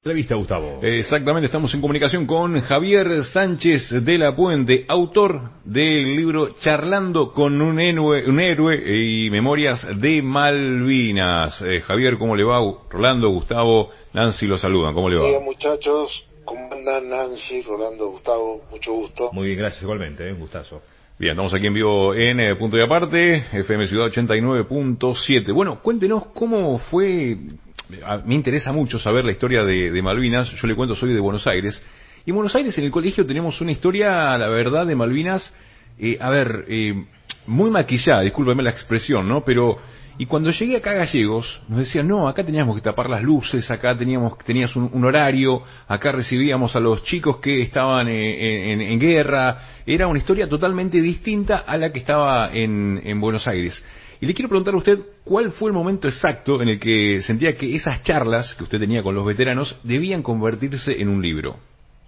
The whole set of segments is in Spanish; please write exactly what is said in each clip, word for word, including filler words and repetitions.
Entrevista, Gustavo. Exactamente, estamos en comunicación con Javier Sánchez de la Puente, autor del libro Charlando con un héroe, un héroe y Memorias de Malvinas. Eh, Javier, ¿cómo le va? Rolando, Gustavo, Nancy los saludan, ¿cómo le va? Bien, muchachos, ¿cómo andan? Nancy, Rolando, Gustavo, mucho gusto. Muy bien, gracias igualmente, eh, un gustazo. Bien, estamos aquí en vivo en eh, Punto y Aparte, F M Ciudad ochenta y nueve punto siete. Bueno, cuéntenos cómo fue. A, me interesa mucho saber la historia de, de Malvinas. Yo le cuento, soy de Buenos Aires. Y en Buenos Aires, en el colegio, tenemos una historia, la verdad, de Malvinas, eh, a ver, eh, muy maquillada, discúlpeme la expresión, ¿no? Pero, y cuando llegué acá a Gallegos, nos decían, no, acá teníamos que tapar las luces, acá teníamos tenías un, un horario, acá recibíamos a los chicos que estaban eh, en, en guerra. Era una historia totalmente distinta a la que estaba en, en Buenos Aires. Y le quiero preguntar a usted, ¿cuál fue el momento exacto en el que sentía que esas charlas que usted tenía con los veteranos debían convertirse en un libro?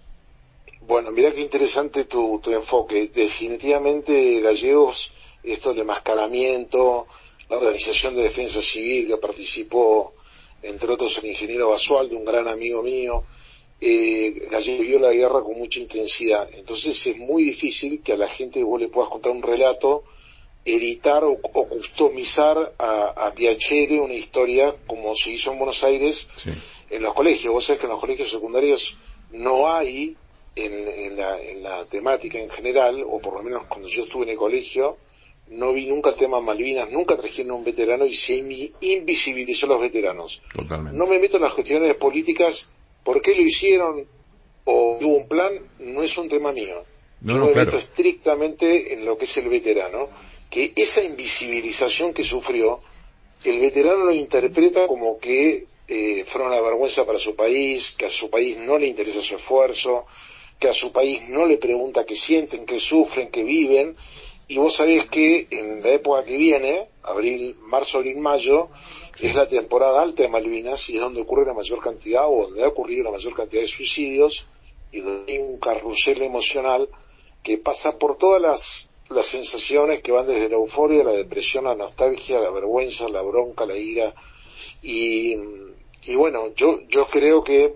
Bueno, mirá qué interesante tu, tu enfoque. Definitivamente, Gallegos, esto del enmascaramiento, la Organización de Defensa Civil que participó, entre otros, el ingeniero Basualdo, un gran amigo mío, eh, Gallegos vio la guerra con mucha intensidad. Entonces es muy difícil que a la gente vos le puedas contar un relato, editar o, o customizar a, a Piacere una historia como se hizo en Buenos Aires, sí, en los colegios. Vos sabés que en los colegios secundarios no hay, en, en, la, en la temática en general, o por lo menos cuando yo estuve en el colegio, no vi nunca el tema Malvinas, nunca trajeron a un veterano y se invisibilizó a los veteranos. Totalmente. No me meto en las cuestiones políticas, por qué lo hicieron o hubo un plan, no es un tema mío. No, yo no, me claro. meto estrictamente en lo que es el veterano, que esa invisibilización que sufrió, el veterano lo interpreta como que eh, fue una vergüenza para su país, que a su país no le interesa su esfuerzo, que a su país no le pregunta qué sienten, qué sufren, qué viven. Y vos sabés que en la época que viene, abril, marzo, abril, mayo, sí, es la temporada alta de Malvinas y es donde ocurre la mayor cantidad, o donde ha ocurrido la mayor cantidad de suicidios, y donde hay un carrusel emocional que pasa por todas las las sensaciones que van desde la euforia, la depresión, la nostalgia, la vergüenza, la bronca, la ira. Y, y bueno, yo yo creo que,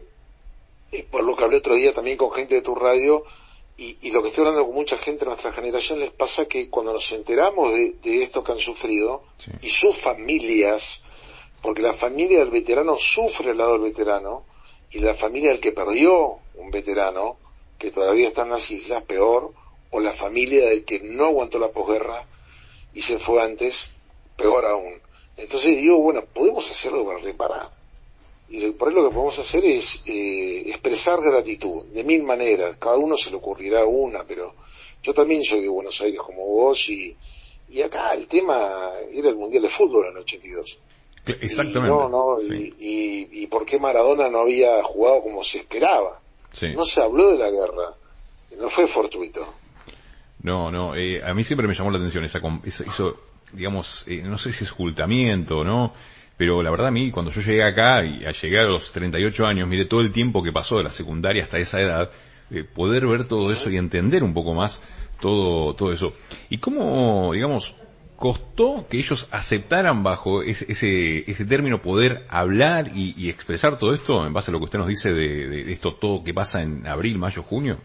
por lo que hablé otro día también con gente de tu radio, y, y lo que estoy hablando con mucha gente de nuestra generación, les pasa que cuando nos enteramos de, de esto que han sufrido, sí, y sus familias, porque la familia del veterano sufre al lado del veterano, y la familia del que perdió un veterano, que todavía está en las islas, peor, o la familia del que no aguantó la posguerra y se fue antes, peor aún. Entonces digo, bueno, podemos hacerlo para reparar. Y por ahí lo que podemos hacer es eh, expresar gratitud, de mil maneras. Cada uno se le ocurrirá una, pero yo también soy de Buenos Aires como vos, y, y acá el tema era el Mundial de Fútbol en el ochenta y dos. Exactamente. Y no, no, sí. y, y, y por qué Maradona no había jugado como se esperaba. Sí. No se habló de la guerra, no fue fortuito. No, no, eh, a mí siempre me llamó la atención esa, esa eso, digamos, eh, no sé si es ocultamiento, ¿no? Pero la verdad a mí, cuando yo llegué acá, y al llegar a los treinta y ocho años, miré todo el tiempo que pasó de la secundaria hasta esa edad, eh, poder ver todo eso y entender un poco más todo todo eso. ¿Y cómo, digamos, costó que ellos aceptaran bajo ese ese, ese término poder hablar y, y expresar todo esto, en base a lo que usted nos dice de, de, de esto todo que pasa en abril, mayo, junio?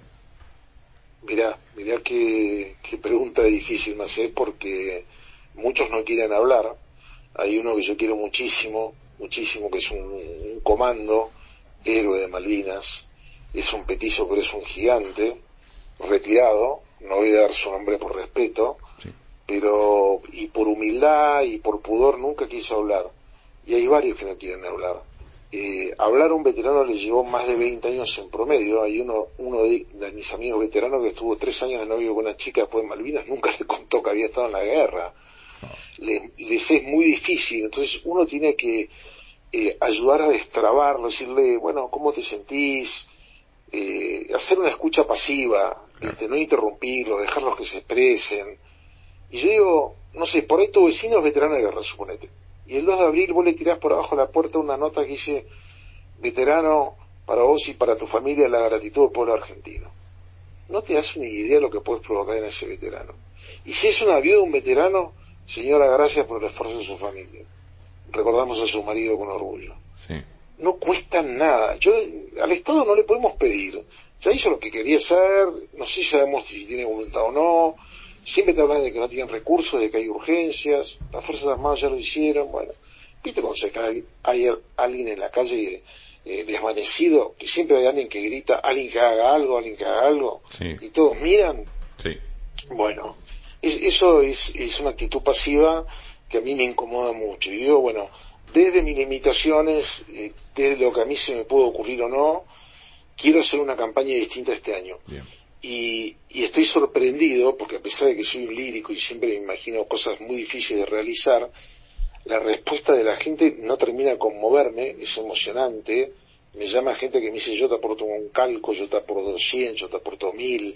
Mirá, mirá qué, qué pregunta difícil me hace, porque muchos no quieren hablar. Hay uno que yo quiero muchísimo, muchísimo, que es un, un comando, héroe de Malvinas, es un petizo pero es un gigante, retirado, no voy a dar su nombre por respeto, sí, pero y por humildad y por pudor nunca quiso hablar. Y hay varios que no quieren hablar. Eh, hablar a un veterano le llevó más de veinte años en promedio. Hay uno uno de, de mis amigos veteranos que estuvo tres años de novio con una chica después de Malvinas, nunca le contó que había estado en la guerra. Le, les es muy difícil, entonces uno tiene que eh, ayudar a destrabarlo, decirle, bueno, ¿cómo te sentís? Eh, hacer una escucha pasiva, claro, ¿viste? No interrumpirlo, dejarlos que se expresen. Y yo digo, no sé, por ahí tu vecino es veterano de guerra, suponete, y el dos de abril vos le tirás por abajo de la puerta una nota que dice, veterano, para vos y para tu familia la gratitud del pueblo argentino. No te das ni idea de lo que puedes provocar en ese veterano. Y si es una viuda de un veterano, señora, gracias por el esfuerzo de su familia. Recordamos a su marido con orgullo. Sí. no cuestan nada. Yo al Estado no le podemos pedir. Ya hizo lo que quería hacer, no sé si sabemos si tiene voluntad o no. Siempre te hablan de que no tienen recursos, de que hay urgencias. Las Fuerzas Armadas ya lo hicieron. Bueno, viste cuando se cae, hay alguien en la calle eh, desvanecido, que siempre hay alguien que grita, alguien que haga algo, alguien que haga algo, sí. y todos miran. Sí. Bueno, es, eso es, es una actitud pasiva que a mí me incomoda mucho. Y digo, bueno, desde mis limitaciones, eh, desde lo que a mí se me puede ocurrir o no, quiero hacer una campaña distinta este año. Bien. Y, y estoy sorprendido, porque a pesar de que soy un lírico y siempre me imagino cosas muy difíciles de realizar, la respuesta de la gente no termina de conmoverme, es emocionante. Me llama gente que me dice, yo te aporto un calco, yo te aporto cien, yo te aporto mil,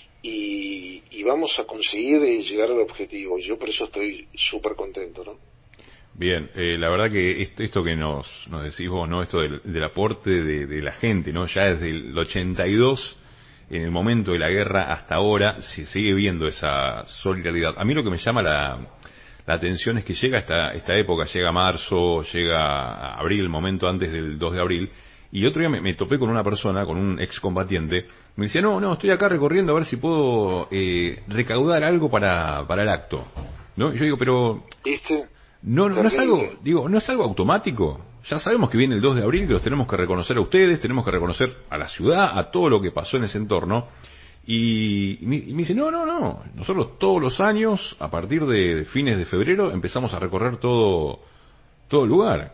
y, y vamos a conseguir eh, llegar al objetivo. Yo por eso estoy súper contento, ¿no? Bien, eh, la verdad que esto, esto que nos, nos decís vos, ¿no? Esto del, del aporte de, de la gente, ¿no? Ya desde el ochenta y dos, en el momento de la guerra hasta ahora, se sigue viendo esa solidaridad. A mí lo que me llama la, la atención es que llega esta, esta época, llega marzo, llega abril, el momento antes del dos de abril, y otro día me, me topé con una persona, con un excombatiente, me decía, no, no, estoy acá recorriendo a ver si puedo eh, recaudar algo para, para el acto, ¿no? Y yo digo, pero... ¿Viste? No, no, no es algo, digo, no es algo automático. Ya sabemos que viene el dos de abril, que los tenemos que reconocer a ustedes, tenemos que reconocer a la ciudad, a todo lo que pasó en ese entorno. Y, y, me, y me dice, no, no, no, nosotros todos los años, a partir de, de fines de febrero, empezamos a recorrer todo, todo el lugar.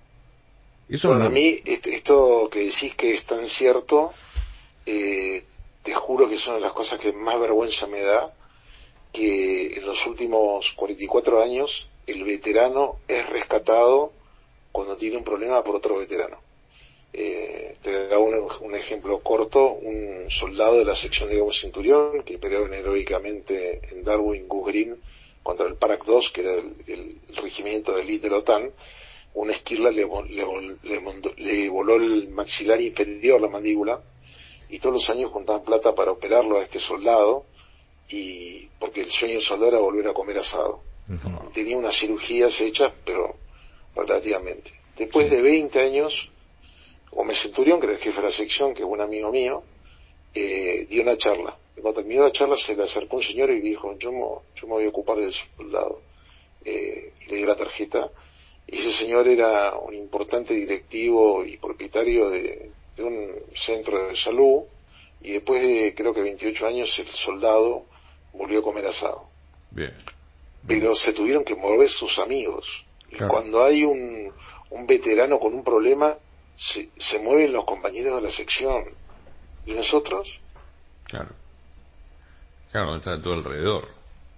Eso bueno, no... a mí, esto que decís que es tan cierto, eh, te juro que es una de las cosas que más vergüenza me da, que en los últimos cuarenta y cuatro años el veterano es rescatado cuando tiene un problema por otro veterano. Eh, te da un, un ejemplo corto, un soldado de la sección de Gabo Centurión que peleó heroicamente en Darwin Goose Green contra el Parak dos, que era el, el, el regimiento de élite de la OTAN. Una esquirla le, le, le, le voló el maxilar inferior, la mandíbula, y todos los años juntaban plata para operarlo a este soldado, y porque el sueño del soldado era volver a comer asado. Uh-huh. Tenía unas cirugías hechas, pero relativamente. Después de veinte años, Gómez Centurión, que era el jefe de la sección, que es un amigo mío, eh, dio una charla. Y cuando terminó la charla se le acercó un señor y dijo, yo me, yo me voy a ocupar del soldado. Eh, y le dio la tarjeta. Y ese señor era un importante directivo y propietario de, de un centro de salud, y después de creo que veintiocho años el soldado volvió a comer asado. Bien. Pero se tuvieron que mover sus amigos. Claro. Y cuando hay un, un veterano con un problema, se, se mueven los compañeros de la sección. ¿Y nosotros? Claro. Claro, está todo alrededor.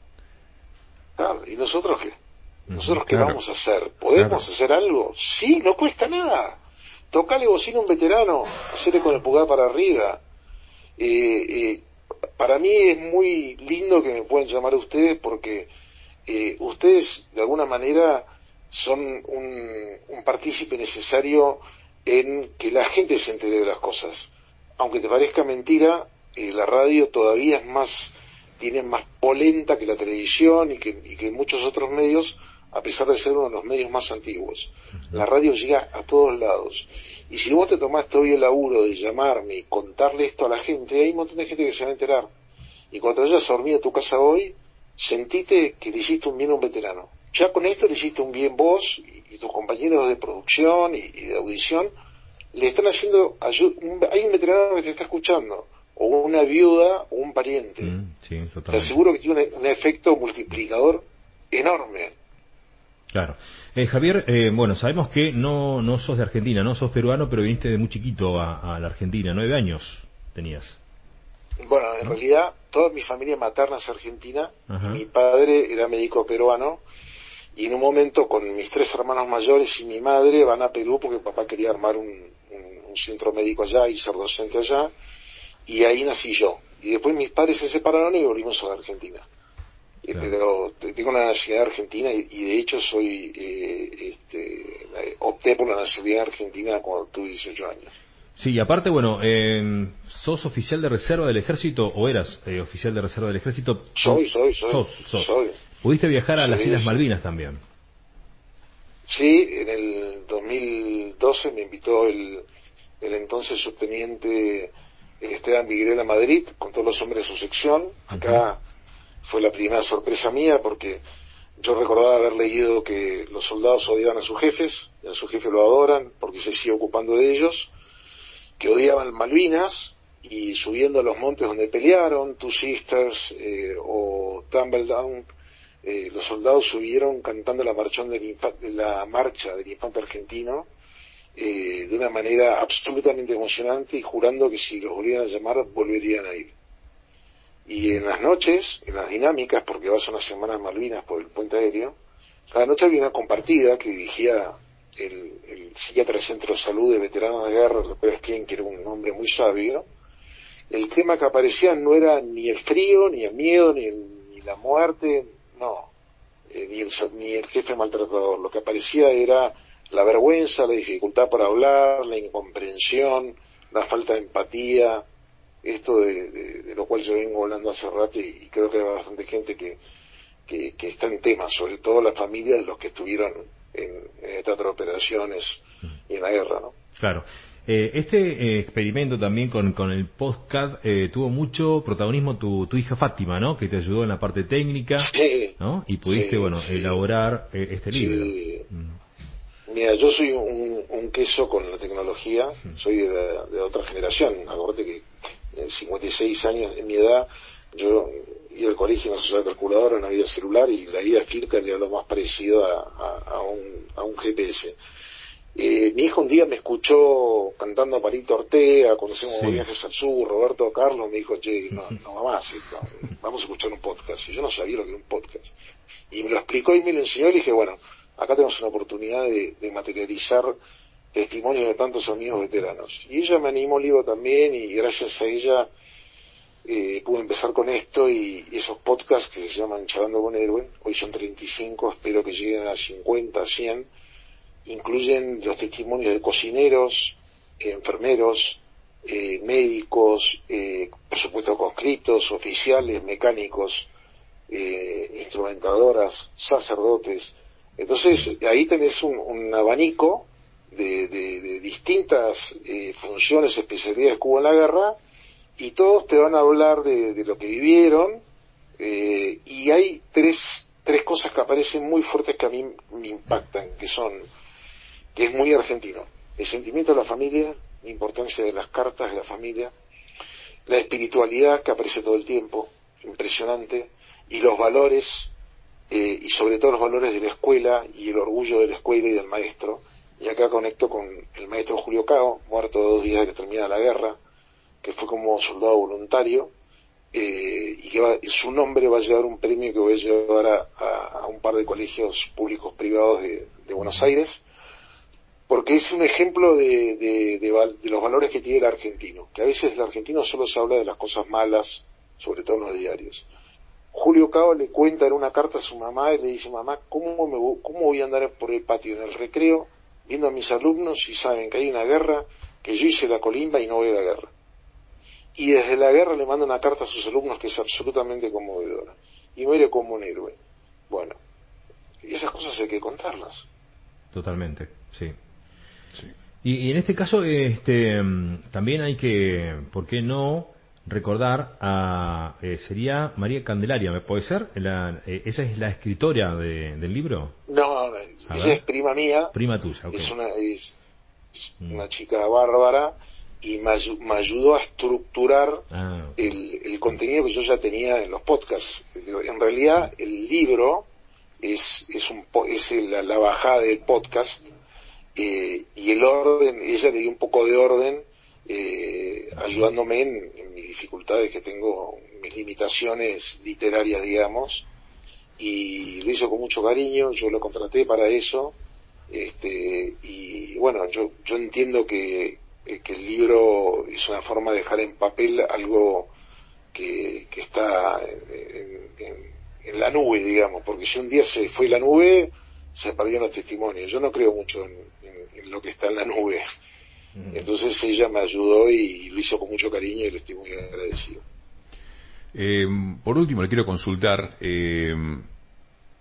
Claro, ¿y nosotros qué? ¿Nosotros qué claro. vamos a hacer? ¿Podemos claro. hacer algo? Sí, no cuesta nada. Tocale bocina a un veterano, hacerle con el pulgar para arriba. Eh, eh, para mí es muy lindo que me puedan llamar a ustedes porque eh, ustedes de alguna manera son un, un partícipe necesario en que la gente se entere de las cosas. Aunque te parezca mentira, eh, la radio todavía es más, tiene más polenta que la televisión y que, y que muchos otros medios, a pesar de ser uno de los medios más antiguos. La radio llega a todos lados. Y si vos te tomaste hoy el laburo de llamarme y contarle esto a la gente, hay un montón de gente que se va a enterar. Y cuando vayas a dormir a tu casa hoy, sentite que le hiciste un bien a un veterano. Ya con esto le hiciste un bien vos y, y tus compañeros de producción y, y de audición, le están haciendo ayuda. Hay un veterano que te está escuchando, o una viuda o un pariente. Mm, sí, totalmente. Te aseguro que tiene un, un efecto multiplicador enorme. Claro. Eh, Javier, eh, bueno, sabemos que no no sos de Argentina, no sos peruano, pero viniste de muy chiquito a, a la Argentina, nueve años tenías. Bueno, en ¿no? realidad toda mi familia materna es argentina. Mi padre era médico peruano y en un momento con mis tres hermanos mayores y mi madre van a Perú porque papá quería armar un, un, un centro médico allá y ser docente allá, y ahí nací yo. Y después mis padres se separaron y volvimos a la Argentina. Claro. Pero tengo la nacionalidad argentina y, y de hecho soy eh, este, opté por la nacionalidad argentina cuando tuve dieciocho años. Sí, y aparte, bueno, eh, ¿sos oficial de reserva del ejército o eras eh, oficial de reserva del ejército? Soy, soy, soy. Sos, sos. soy. ¿Pudiste viajar a sí, las Islas sí. Malvinas también? Sí, en el dos mil doce me invitó el, el entonces subteniente Esteban Viguerel a Madrid con todos los hombres de su sección. Acá uh-huh. fue la primera sorpresa mía porque yo recordaba haber leído que los soldados odiaban a sus jefes, y a su jefe lo adoran porque se sigue ocupando de ellos, que odiaban Malvinas, y subiendo a los montes donde pelearon, Two Sisters eh, o Tumble Down, eh, los soldados subieron cantando la, marchón del infante, la marcha del infante argentino eh, de una manera absolutamente emocionante y jurando que si los volvieran a llamar volverían a ir. Y en las noches, en las dinámicas, porque vas a una semana en Malvinas por el puente aéreo, cada noche había una compartida que dirigía el, el psiquiatra del Centro de Salud de Veteranos de Guerra, el doctor Estién, que era un hombre muy sabio. El tema que aparecía no era ni el frío, ni el miedo, ni, el, ni la muerte, no, eh, ni, el, ni el jefe maltratador. Lo que aparecía era la vergüenza, la dificultad para hablar, la incomprensión, la falta de empatía, esto de, de, de lo cual yo vengo hablando hace rato, y, y creo que hay bastante gente que, que, que está en tema, sobre todo la familia de los que estuvieron en, en el teatro de operaciones y en la guerra, ¿no? Claro. Eh, este eh, experimento también con, con el podcast eh, tuvo mucho protagonismo tu, tu hija Fátima, ¿no? Que te ayudó en la parte técnica, sí, ¿no? Y pudiste, sí, bueno, sí, elaborar eh, este sí. libro. Mm. Mira, yo soy un, un queso con la tecnología, soy de, la, de otra generación. Acuérdate que en cincuenta y seis años, en mi edad, yo iba al colegio, no se usaba calculadora, no había celular, y la vida Firca era lo más parecido a, a, a, un, a un G P S. Eh, mi hijo un día me escuchó cantando a Parito Ortega, cuando hacemos sí. viajes al sur, Roberto Carlos, me dijo, che, no, no mamá, sí, no, vamos a escuchar un podcast. Y yo no sabía lo que era un podcast. Y me lo explicó y me lo enseñó, y dije, bueno, acá tenemos una oportunidad de, de materializar testimonios de tantos amigos veteranos. Y ella me animó el libro también, y gracias a ella eh, pude empezar con esto, y, y esos podcasts que se llaman Charlando con Héroe, hoy son treinta y cinco, espero que lleguen a cincuenta, cien, incluyen los testimonios de cocineros, eh, enfermeros, eh, médicos, eh, por supuesto conscriptos, oficiales, mecánicos, eh, instrumentadoras, sacerdotes. Entonces ahí tenés un, un abanico de, de, de distintas eh, funciones, especialidades que hubo en la guerra, y todos te van a hablar de, de lo que vivieron, eh, y hay tres, tres cosas que aparecen muy fuertes que a mí me impactan, que son, que es muy argentino: el sentimiento de la familia, la importancia de las cartas de la familia, la espiritualidad que aparece todo el tiempo, impresionante, y los valores, eh, y sobre todo los valores de la escuela y el orgullo de la escuela y del maestro. Y acá conecto con el maestro Julio Cao, muerto dos días de que termina la guerra, que fue como soldado voluntario, eh, y que va, su nombre va a llevar un premio que voy a llevar a, a, a un par de colegios públicos privados de, de Buenos Aires, porque es un ejemplo de, de, de, de los valores que tiene el argentino, que a veces el argentino solo se habla de las cosas malas, sobre todo en los diarios. Julio Cao le cuenta en una carta a su mamá y le dice: mamá, ¿cómo, me voy, ¿cómo voy a andar por el patio en el recreo viendo a mis alumnos si saben que hay una guerra, que yo hice la colimba y no voy a la guerra? Y desde la guerra le manda una carta a sus alumnos que es absolutamente conmovedora, y muere como un héroe. Bueno, y esas cosas hay que contarlas. Totalmente, sí. sí. Y, y en este caso, este, también hay que, ¿por qué no recordar a, eh, sería María Candelaria, ¿me puede ser? La, eh, ¿Esa es la escritora de, del libro? No, no, ella es prima mía. Prima tuya, okay. Es una, es mm. una chica bárbara, y me, me ayudó a estructurar ah, okay. el, el contenido que yo ya tenía en los podcasts. En realidad, el libro es, es, un, es la, la bajada del podcast, eh, y el orden, ella le dio un poco de orden, eh, ayudándome en, en mis dificultades que tengo, mis limitaciones literarias, digamos, y lo hizo con mucho cariño. Yo lo contraté para eso, este, y bueno, yo, yo entiendo que, que el libro es una forma de dejar en papel algo que, que está en, en, en la nube, digamos, porque si un día se fue la nube, se perdieron los testimonios. Yo no creo mucho en, en, en lo que está en la nube. Entonces ella me ayudó y lo hizo con mucho cariño, y le estoy muy agradecido. Eh, por último, le quiero consultar, eh,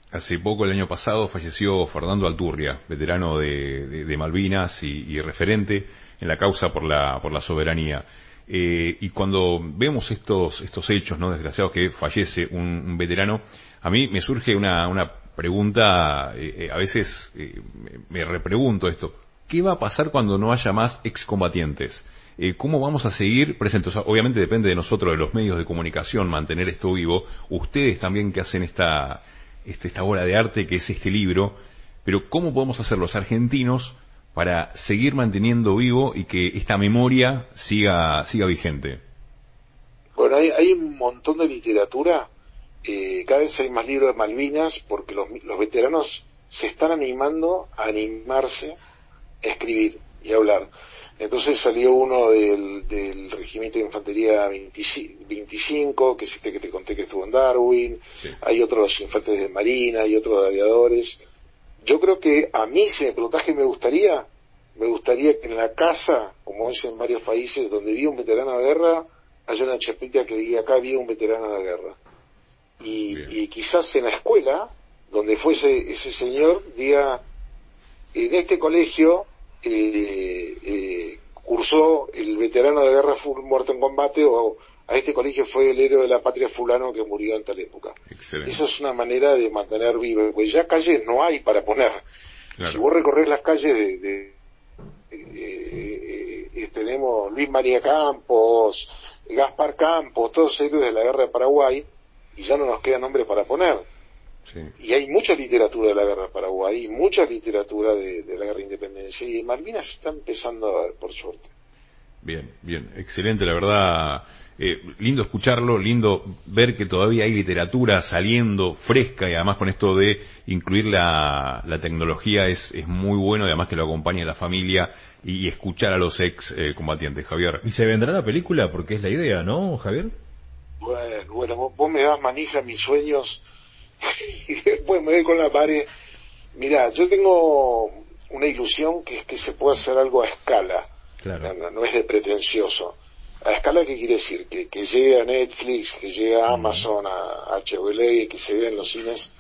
Hace poco, el año pasado, falleció Fernando Alturria, veterano de, de, de Malvinas y, y referente en la causa por la, por la soberanía. Eh, y cuando vemos estos, estos hechos, ¿no?, desgraciados, que fallece un, un veterano, a mí me surge una, una pregunta, eh, a veces eh, me repregunto esto: ¿qué va a pasar cuando no haya más excombatientes? Eh, ¿Cómo vamos a seguir presentes? O sea, obviamente depende de nosotros, de los medios de comunicación, mantener esto vivo. Ustedes también, que hacen esta, este, esta obra de arte que es este libro, pero ¿cómo podemos hacer los argentinos para seguir manteniendo vivo y que esta memoria siga siga vigente? Bueno, hay, hay un montón de literatura, eh, cada vez hay más libros de Malvinas, porque los, los veteranos se están animando a animarse a escribir y a hablar. Entonces salió uno del, del Regimiento de Infantería veinticinco, que es este que te conté que estuvo en Darwin, sí. Hay otros de los infantes de Marina, hay otros de aviadores. Yo creo que a mí, si me preguntás qué me gustaría, me gustaría que en la casa, como es en varios países, donde vive un veterano de guerra, haya una chapita que diga: acá vive un veterano de guerra. Y, y quizás en la escuela, donde fuese ese señor, diga: en este colegio eh, eh, cursó el veterano de guerra muerto en combate, o a este colegio fue el héroe de la patria fulano que murió en tal época. Excelente. Esa es una manera de mantener vivo, pues ya calles no hay para poner. Claro. Si vos recorres las calles de, de eh, eh, tenemos Luis María Campos, Gaspar Campos, todos héroes de la guerra de Paraguay, y ya no nos queda nombre para poner. Sí. Y hay mucha literatura de la guerra de Paraguay, mucha literatura de, de la guerra de independencia, y de Malvinas está empezando a ver, por suerte. Bien, bien, excelente, la verdad. Eh, lindo escucharlo, lindo ver que todavía hay literatura saliendo fresca, y además con esto de incluir la, la tecnología es, es muy bueno, y además que lo acompañe la familia y, y escuchar a los ex eh, combatientes. Javier. ¿Y se vendrá la película? Porque es la idea, ¿no, Javier? Bueno, bueno, vos, vos me das manija a mis sueños y después me doy con la pared. Mirá, yo tengo una ilusión, que es que se pueda hacer algo a escala. Claro. No, no es de pretencioso. ¿A escala qué quiere decir? Que, que llegue a Netflix, que llegue a Amazon, a H B O, que se vea en los cines.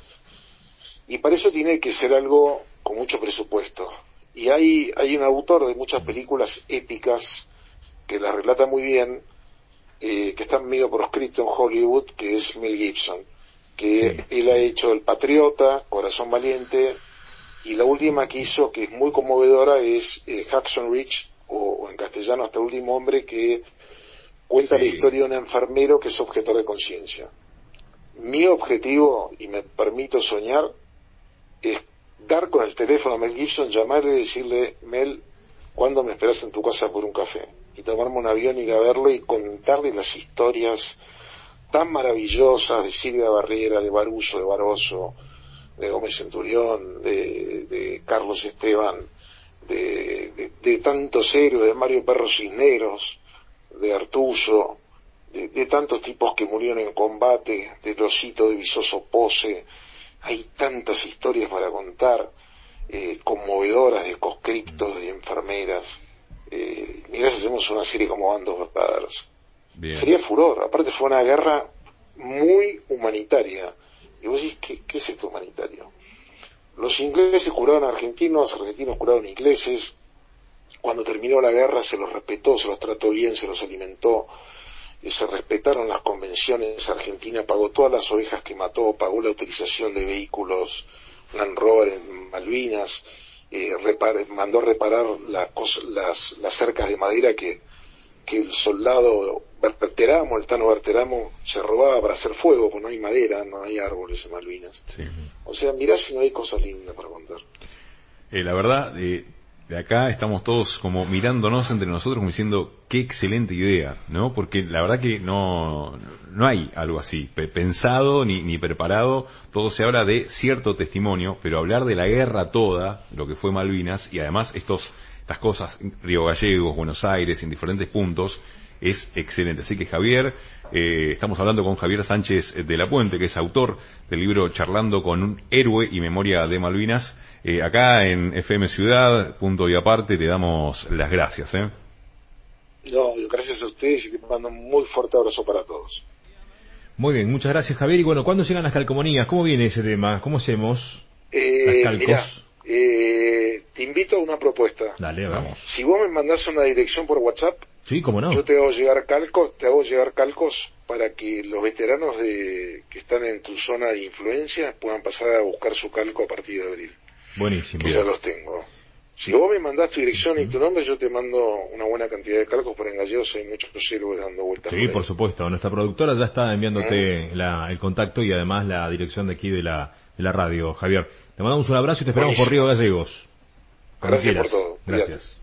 Y para eso tiene que ser algo con mucho presupuesto. Y hay, hay un autor de muchas películas épicas que las relata muy bien, eh, que está medio proscripto en Hollywood, que es Mel Gibson. Que sí. Él ha hecho El Patriota, Corazón Valiente, y la última que hizo, que es muy conmovedora, es eh, Hacksaw Ridge, o, o en castellano Hasta el último hombre, que cuenta sí. la historia de un enfermero que es objetor de conciencia. Mi objetivo, y me permito soñar, es dar con el teléfono a Mel Gibson, llamarle y decirle: Mel, ¿cuándo me esperas en tu casa por un café? Y tomarme un avión, ir a verlo y contarle las historias tan maravillosas de Silvia Barrera, de Baruso, de Barroso, de Gómez Centurión, de, de Carlos Esteban, de, de, de tantos héroes, de Mario Perro Cisneros, de Artuso, de, de tantos tipos que murieron en combate, de Losito de Visoso Pose. Hay tantas historias para contar, eh, conmovedoras, de conscriptos, de enfermeras. Eh, mirá si hacemos una serie como Band of Brothers. Sería furor. Aparte fue una guerra muy humanitaria. Y vos decís, ¿qué, qué es esto humanitario? Los ingleses curaron a argentinos, los argentinos curaron a ingleses. Cuando terminó la guerra se los respetó, se los trató bien, se los alimentó, y se respetaron las convenciones. Argentina pagó todas las ovejas que mató, pagó la utilización de vehículos Land Rover en Malvinas, eh, repar, mandó reparar la cos, las, las cercas de madera que, que el soldado Berteramo, el Tano Berteramo, se robaba para hacer fuego, porque no hay madera, no hay árboles en Malvinas. Sí. O sea, mirá si no hay cosas lindas para contar. Eh, la verdad, eh, de acá estamos todos como mirándonos entre nosotros, como diciendo, qué excelente idea, ¿no? Porque la verdad que no no hay algo así, pensado ni, ni preparado. Todo se habla de cierto testimonio, pero hablar de la guerra toda, lo que fue Malvinas, y además estos estas cosas, Río Gallegos, Buenos Aires, en diferentes puntos, es excelente. Así que Javier, eh, estamos hablando con Javier Sánchez de la Puente, que es autor del libro Charlando con un héroe y memoria de Malvinas. Eh, acá en F M Ciudad, punto y aparte, te damos las gracias. ¿eh? No, gracias a ustedes, y te mando un muy fuerte abrazo para todos. Muy bien, muchas gracias, Javier. Y bueno, ¿cuándo llegan las calcomanías? ¿Cómo viene ese tema? ¿Cómo hacemos eh, las calcos? Mirá, eh, te invito a una propuesta. Dale, vamos. Si vos me mandás una dirección por WhatsApp, sí, cómo no, yo te hago llegar calcos, te hago llegar calcos para que los veteranos de que están en tu zona de influencia puedan pasar a buscar su calco a partir de abril. Buenísimo. Que ya los tengo. Si vos me mandás tu dirección y tu nombre, yo te mando una buena cantidad de calcos, por en Gallegos hay muchos héroes dando vueltas. Sí, por, por supuesto. Nuestra productora ya está enviándote ¿Eh? la, el contacto y además la dirección de aquí de la, de la radio, Javier. Te mandamos un abrazo y te esperamos Buenísimo. por Río Gallegos. Gracias quieras. por todo. Gracias.